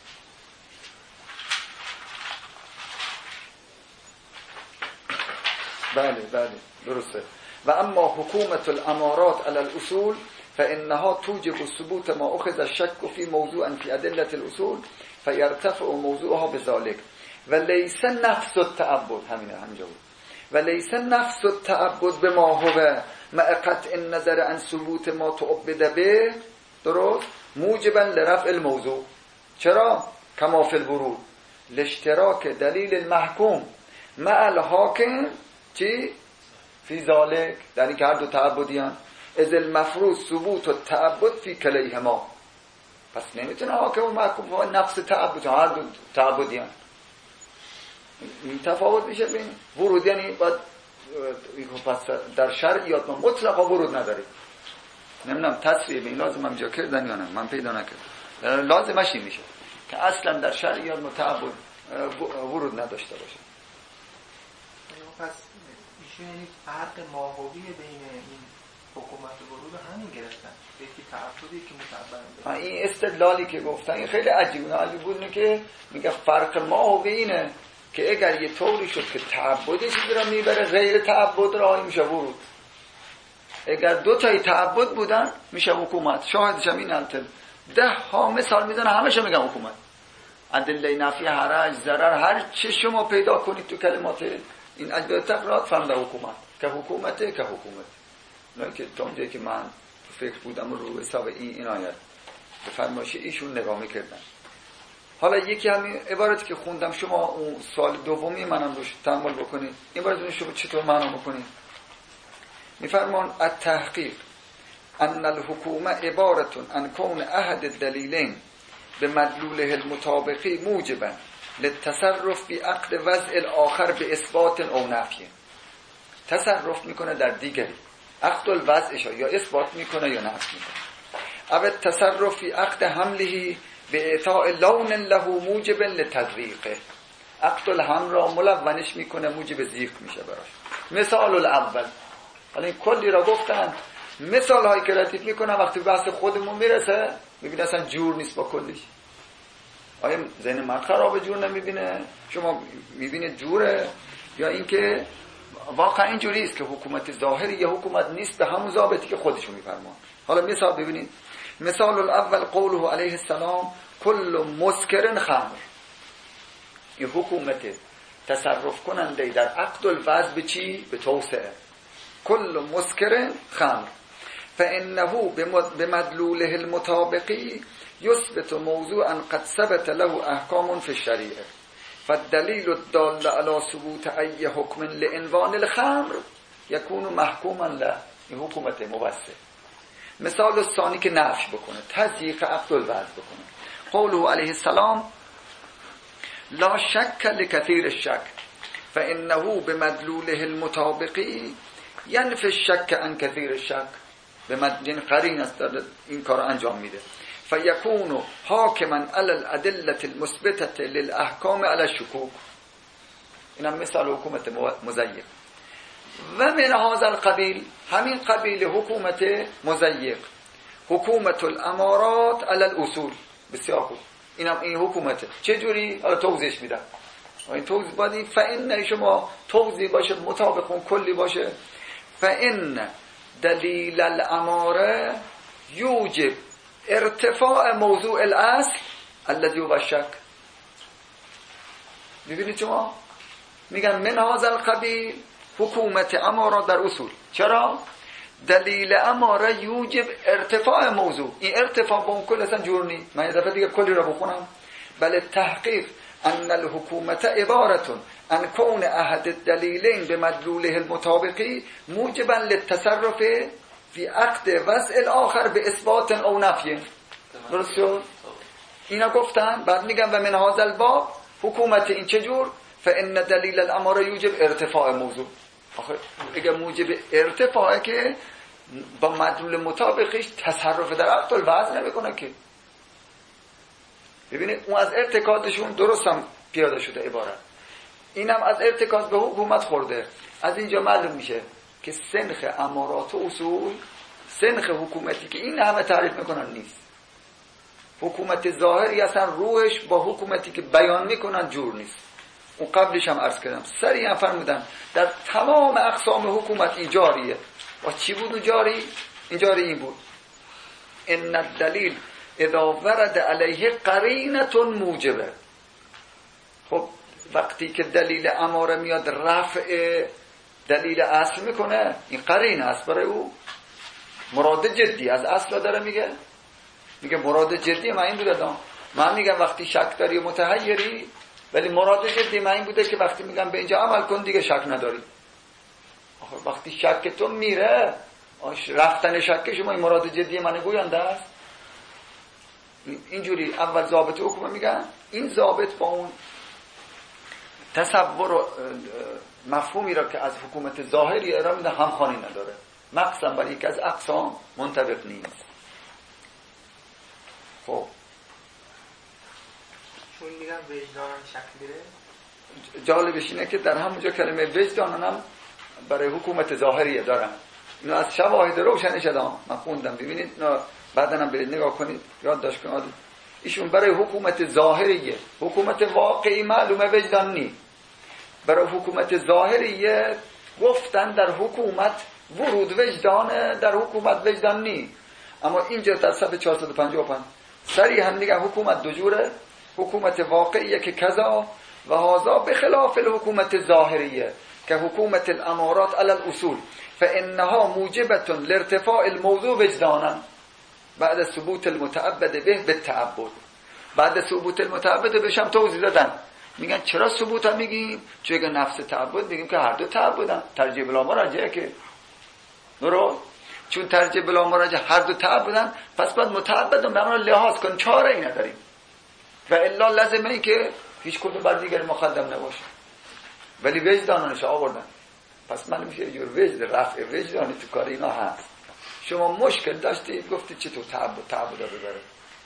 بله بله درسته. و اما حکومت الامارات علی الاصول فانها توجب ثبوت ما اخذ الشك فی موضوع فی ادله الاصول فیرتفع موضوعها بذلك و لیس نفس التعبد همینه همینجا بود و لیس نفس التعبد بما هو مع قطع النظر عن ثبوت ما تعبد به درست موجبا لرفع الموضوع. چرا؟ کما فی الورود لاشتراک دلیل المحکوم مع الحاکم چی؟ فی ذالک در این که هر دو تعبدیان از المفروض ثبوت و تعبد فی کلیهما. پس نمیتونه حاکم و محکوم و نفس تعبد هر دو تعبدیان. این تفاوت میشه بین ورود یعنی باید پس در شرعیات ما مطلقا ورود نداریم. نمیدونم تصریح به این لازم هم جا کردن یا نه من پیدا نکردم. لازمش این میشه که اصلا در شرعیات متعبد ورود نداشته باشه. پس ایشون یعنی فرق ماهوی بین این حکومت و ورود همین گرفتن یکی تعبدی که متعبد. این استدلالی که گفتن این خیلی عجیبه. علی بود که میگه فرق ماهوی اینه که اگر یه طوری شد که تعبدی چیزی را میبره غیر تعبد را میشه ورود. اگر دو تای تعبد بودن میشه حکومت. شاهدش هم این البته ده ها مثال میزنه همه میگن حکومت. ادله نفی حرج ضرر هر چه شما پیدا کنید تو کلمات این ادله تقرات فهمده حکومت که حکومته که حکومت. نه که تا اونجایی که من تو فکر بودم و رو حساب این این آیت به فرمایش ایشون نگاه میکردن. حالا یکی همین عبارتی که خوندم شما اون سال دومی منم روش تأمل بکنید. این عبارت شما چطور معنا بکنید؟ میفرمان التحقیق ان الحکومه عبارت عن کون احد الدلیلین به مدلوله المطابقی موجبا للتصرف بی عقد وضع الاخر به اثبات او نفی. تصرف میکنه در دیگری عقد الوضعش یا اثبات میکنه یا نفی میکنه. او تصرف فی عقد حمله به اعطاء لون له موجب لتضییقه. عقد الحمل را ملونش میکنه موجب ضیق میشه براش. مثال الاول حالا این کلی را گفتن مثال هایی که ردیف میکنن وقتی بحث خودمون میرسه میبینی اصلا جور نیست با کلیش. آیا ذهن مرد خرابه جور نمیبینه؟ شما میبینید جوره؟ یا اینکه واقعا اینجوری است که حکومت ظاهری یه حکومت نیست به همون ضابطی که خودشون میفرمان. حالا مثال ببینید، مثال الاول قوله علیه السلام کل مسکر خمر. این حکومت تصرف کننده در عقد الوضع به چی؟ به توسعه. کل مسکر خمر فانه بمدلوله المطابقی یثبت موضوعا قد ثبت له احکام فی الشریعه فالدلیل الدال علی ثبوت ای حکم لعنوان الخمر یکون محکوما له. این حکومت موسع. مثال ثانی که نفی بکنه، تضییق عقد الوضع بکنه. قوله علیه السلام لا شک لکثیر الشک فانه بمدلوله المطابقی ینفی الشک عن کثیر الشک. به مدلین قرین است این کار انجام میده. فیکون حاکما علی الادله المثبته للاحکام علی الشکوک. این هم مثال حکومت مضیق. و من هذا القبیل، همین قبیل حکومت مضیق، حکومت الامارات علی الاصول. بسیار خوب. این هم این حکومته. چه جوری؟ حالا توضیحش میدم. این توضیح باید فإن شما توضیح باشه مطابق اون کلی باشه. فإن دلیل الاماره یوجب ارتفاع موضوع الاصل الذي هو الشک. ببینید شما میگن من هذا القبیل حکومت امارات در اصول. چرا؟ دلیل اماره یوجب ارتفاع موضوع. این ارتفاع با اون کل اصلا جور نی. من یه دفعه دیگه کلی رو بخونم. بله تحقیق ان الحکومت عبارتون ان کون احد الدلیلین به مدلوله المطابقی موجبا للتصرف فی عقد وضع الاخر به اثبات او نفی. درست شد؟ اینا گفتن. بعد میگم و من هذا الباب حکومت این چجور؟ فان دلیل الاماره یوجب ارتفاع موضوع. آخه اگه موجب ارتفاعه که با مدلول مطابقش تصرف در عقد الوضع نمیکنه که. ببینید اون از ارتکازشون درست هم پیاده شده عبارت، اینم از ارتکاز به حکومت خورده. از اینجا معلوم میشه که سنخ امارات و اصول، سنخ حکومتی که این همه تعریف میکنن نیست. حکومت ظاهری اصلا روحش با حکومتی که بیان میکنن جور نیست. اون قبلش هم عرض کردم، سریع هم فرمودن در تمام اقسام حکومت این جاریه. و چی بود اون جاری؟ این جاری این بود ان الدلیل اذا ورد علیه قرینه موجبه. خب وقتی که دلیل اماره میاد رفع دلیل اصل میکنه، این قرینه است برای او. مراد جدی از اصل داره میگه میگه مراد جدی من این بوده. من میگم وقتی شک داری متحیری، ولی مراد جدی من این بوده که وقتی میگم به اینجا عمل کن دیگه شک نداری. آخه وقتی شک تو میره، رفتن شک شما این مراد جدی من گوینده است. اینجوری اول ضابط حکم میگن، این ضابط با اون تصور و مفهومی را که از حکومت ظاهری ارائه میده همخوانی نداره. مقصد برای یک از اقسام منطبق نیست. خب چون میگن وجدانم شک میره، جالبش اینه که در همونجا کلمه وجدان هم برای حکومت ظاهریه دارن. اینو از شواهد روشنش دادم من خوندم. ببینید بعدا هم برید نگاه کنید، یاد داشت کنید. ایشون برای حکومت ظاهریه، حکومت واقعی معلومه وجدان نی. برای حکومت ظاهریه گفتن در حکومت ورود وجدان، در حکومت وجدان نی. اما اینجا در صفحه چهارصد و پنجاه و پنج صریحا میگه حکومت دو جوره، حکومت واقعیه که کذا و هذا بخلاف الحکومت ظاهریه که حکومت الامارات علی الاصول فانها موجبه لارتفاع الموضوع وجدانا بعد ثبوت المتعبد به بالتعبد. بعد ثبوت المتعبد بهش هم توضیح دادن. میگن چرا ثبوت هم میگیم؟ چون اگه نفس تعبد میگیم که هر دو تعبدن، ترجیح بلا مراجعه که درست. چون ترجیح بلا مراجعه هر دو تعبدن، پس باید متعبد رو به امر لحاظ کن، چاره ای نداریم. و الا لازمه ای که هیچ کدوم بر دیگر مقدم نباشه. ولی وجدانش آوردن، پس من میشه یه جور وجد، رفع وجدانی تو کار اینا هست. شما مشکل داشتید گفتید چطور تعبد تعبد رو ببره.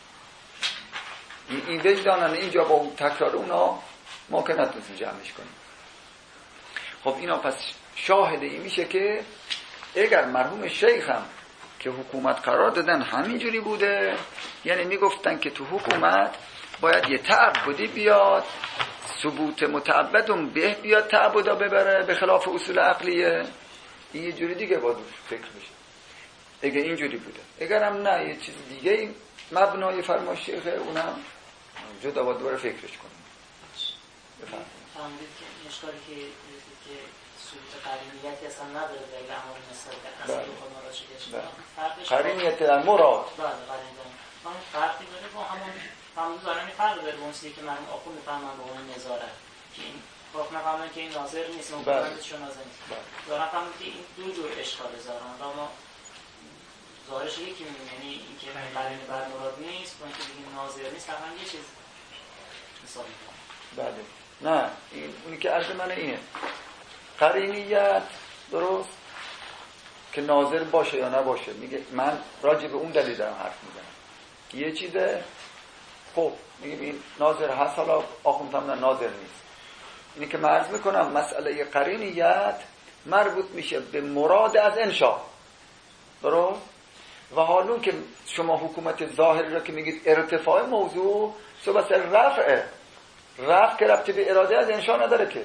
این وجدانان اینجا با اون تکرار اونا ما که نتونستیم جمعش کنیم. خب اینا پس شاهد این میشه که اگر مرحوم شیخ هم که حکومت قرار دادن همینجوری بوده، یعنی میگفتن که تو حکومت باید یه تعبدی بیاد، ثبوت متعبدون به بیاد تعبدا ببره به خلاف اصول عقلیه. این یه جوری دیگه باید فکر بشه اگه اینجوری بوده. اگرم نه یه چیز دیگه مبنای فرمایش شیخ اونم جدا باید دوباره فکرش کنیم. فهمید که مشکلی که که ثبوت قرینیتی اصلا نداره در امر مثال که اصلا خود مراد شده. فرقش قرینیت در مراد. بله قرینیت. اون فرقی داره با همون همون زارانی فرق داره با اون چیزی که من آخون میفهمم به اون نظارت که این حکم فهمن که این ناظر نیست، مقابلتشون ناظر نیست. دارن فهمن که این دو جور اشکال زارن و ما ظاهرش یکی می‌بینیم، یعنی اینکه قرینه بر مراد نیست و اینکه بگیم ناظر نیست تقریبا یه چیز مثال می‌کنه. بله نه این اونی که عرض من اینه قرینیت درست که ناظر باشه یا نباشه. میگه من راجع به اون دلیل دارم حرف میزنم. یه چیزه خب میگیم این ناظر هست، حالا آخوند هم ناظر نیست. اینی که من عرض میکنم مسئله قرینیت مربوط میشه به مراد از انشاء درست. و حالون که شما حکومت ظاهری را که میگید ارتفاع موضوع صحبت رفعه، رفع که ربطی به اراده از انشاء نداره که.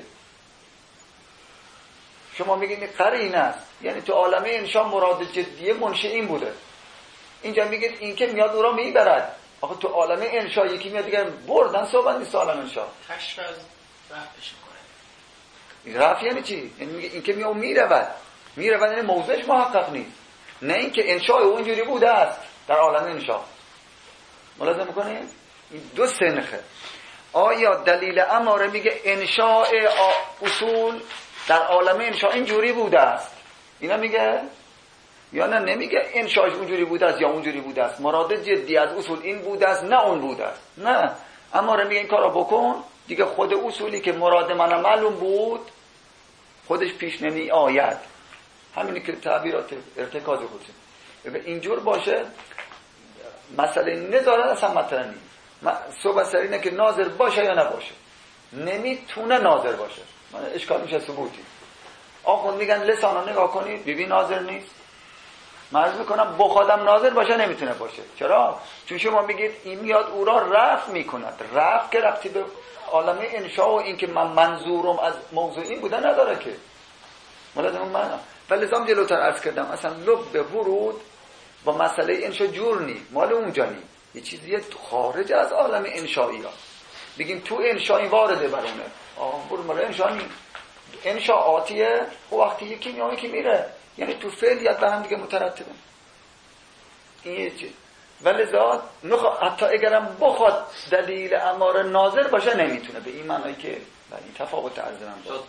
شما میگید قرینه است یعنی تو عالم انشاء مراد جدیه منشئ این بوده. اینجا میگید این که میاد او را میبرد. آخه تو عالم انشاء یکی میاد دیگه بردن صحبت نیست عالم انشاء. کشف از رفعش میکنه. رفع یعنی چی؟ یعنی میگه این که میاد میرود. میرود یعنی موضعش محقق نیست. نه اینکه انشاء اونجوری بوده است در عالم انشاء. ملاحظه میکنید؟ این دو سنخه. آیا دلیل اماره میگه انشاء اصول در عالم انشاء اینجوری بوده است اینا میگه، یا نه نمیگه انشاءش اونجوری بوده است یا اونجوری بوده است، مراد جدی از اصول این بوده است نه اون بوده است. نه اماره میگه این کارو بکن دیگه، خود اصولی که مراد من معلوم بود خودش پیش نمی آید. همینی که تعبیرات ارتکاز خودشه اینجور باشه. مسئله نظارت اصلا مطرح نیست. صحبت سر اینه که ناظر باشه یا نباشه. نمیتونه ناظر باشه، من اشکال میشه ثبوتی. آخوند میگن لسانا نگاه کنید ببین ناظر نیست. مرز میکنم بخوادم ناظر باشه نمیتونه باشه. چرا؟ چون شما میگید این میاد او را رفع میکند. رفع که ربطی به عالم انشاء و این که من منظورم از موضوع این بوده نداره که. ملازم اون معنا. ولی لازم جلوتر عرض کردم اصلا لب ورود با مسئله انشاء جور نی، مال اونجا نی، یه چیزیه خارج از عالم انشایی ها. بگیم تو انشایی وارده برونه آه برو مال انشایی انشاءاتیه و وقتی یکی میامه که میره یعنی تو فعلیت به هم دیگه مترتبه. این یه چیز. ولی ذات حتی اگرم بخواد دلیل اماره ناظر باشه نمیتونه به این معنی که این تفاوت عرضم بود.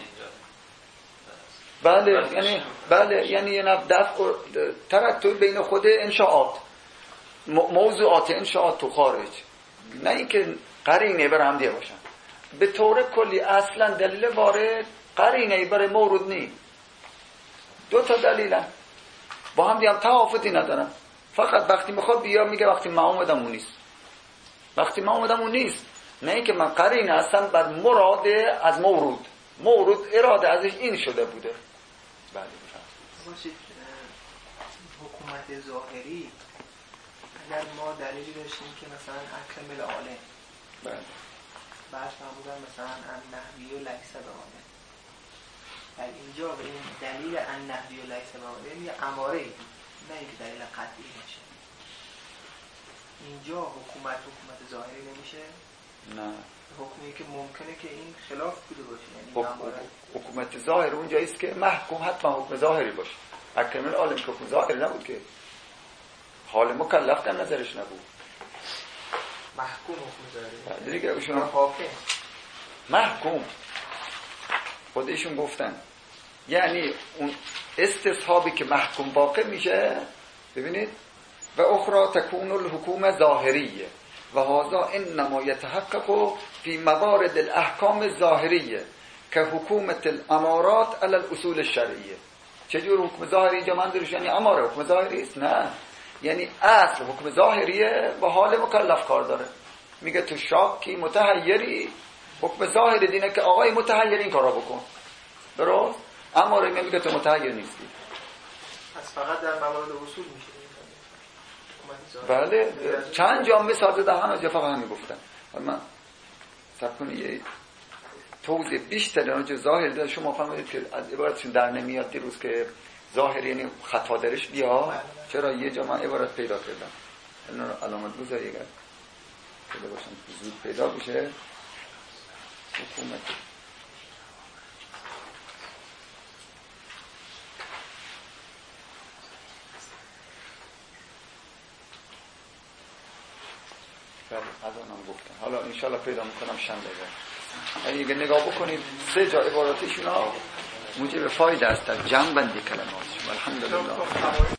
بله یعنی بله یعنی یه نوع دفع ترتب بین خود انشاءات موضوعات انشاءات تو خارج، نه اینکه قرینه بر هم دیگه باشن. به طور کلی اصلا دلیل وارد قرینه برای مورد نی. دو تا دلیلن با هم دیگه تفاوتی ندارن. فقط وقتی میخواد بیا میگه وقتی ما اومدم اون نیست، وقتی ما اومدم اون نیست. نه اینکه من قرینه هستم بر مراد از مورد، مورد اراده ازش این شده بوده. بله باشید حکومت ظاهری اگر ما دلیلی داشتیم که مثلا اکمل عالم بله بعد فرمودن مثلا ان نحوی و لیس به عالم، در اینجا به این دلیل ان نحوی و لیس به عالم یه اماره ای نه اینکه دلیل قطعی باشه. اینجا حکومت حکومت ظاهری نمیشه؟ نه، حکمی که ممکنه که این خلاف بوده باشه. یعنی حکومت ظاهر اونجاییست که محکوم حتما حکم ظاهری باشه. اکمل عالم که حکم ظاهری نبود که حال مکلف در نظرش نبود. محکوم حکم ظاهری دیگه ایشون حاکم محکوم خودشون گفتن یعنی اون استصحابی که محکوم واقع میشه. ببینید و اخرى تکون الحکومه ظاهریه و هذا انما يتحقق في موارد الاحکام ظاهریه که حکومت الامارات علی الاصول الشرعیه. چجور حکم ظاهری اینجا من درش یعنی اماره حکم ظاهری است؟ نه، یعنی اصل حکم ظاهریه و حال مکلف کار داره. میگه تو شاکی متحیری حکم ظاهری دینه که آقای متحیر این کارا بکن، درست؟ اماره میگه تو متحیر نیستی. پس فقط در موارد اصول میشه. بله چند جا مثال زدن همه جا فقط همین گفتن من سب کنی یه توضیح بیشتر آنجا ظاهر داره. شما فهمید که از عبارتشون در نمیاد دیروز که ظاهر یعنی خطا درش بیا. چرا یه جا من عبارت پیدا کردم اینا رو علامت بذاری اگر پیدا باشم زود پیدا بشه. حکومت از آنم گفتم. حالا انشالله پیدا میکنم شنبه اگه اگه نگاه بکنید سه جا عباراتشون ها موجب فایده است در جمع بندی کلمات. الحمدلله.